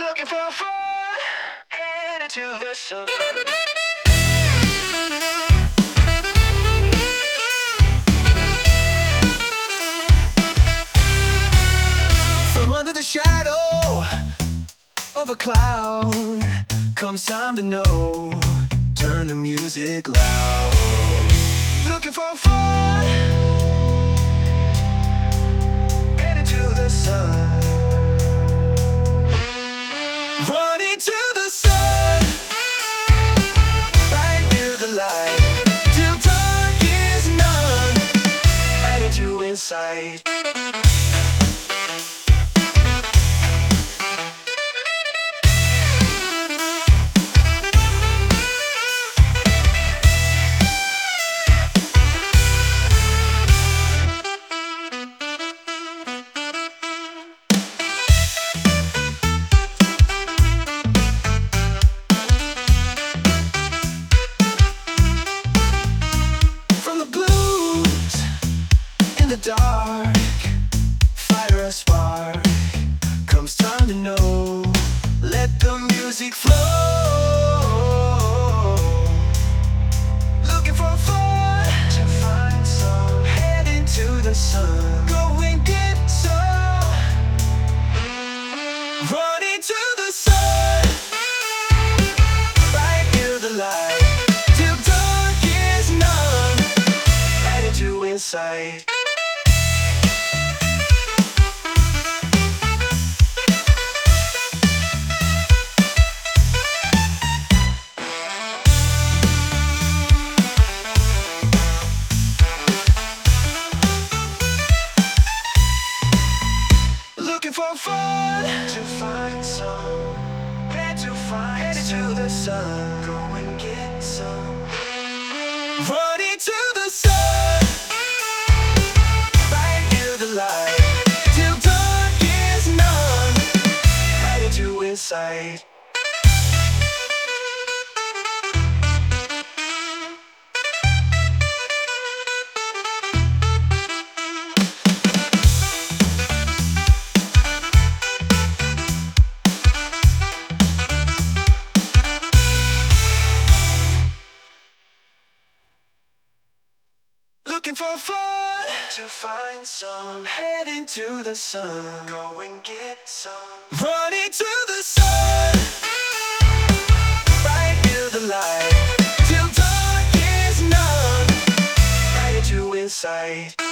Looking for fun, headed to the sun. From under the shadow of a cloud comes time to know. Turn the music loud. Looking for fun, headed to the sun. Running to the sun, right near the light, till dark is none, headed to insight. In the dark, fire a spark, comes time to know. Let the music flow. Looking for fun, to find some, heading to the sun. Go and get some. Running to the sun, right near the light, till dark is none, headed to insight. Looking for fun, to find some, headed to the sun. Go and get some. Running to the sun, right near the light, till dark is none, headed to insight. Looking for fun, to find some, heading to the sun. Go and get some. Running to the sun, right near the light, till dark is none, headed to insight.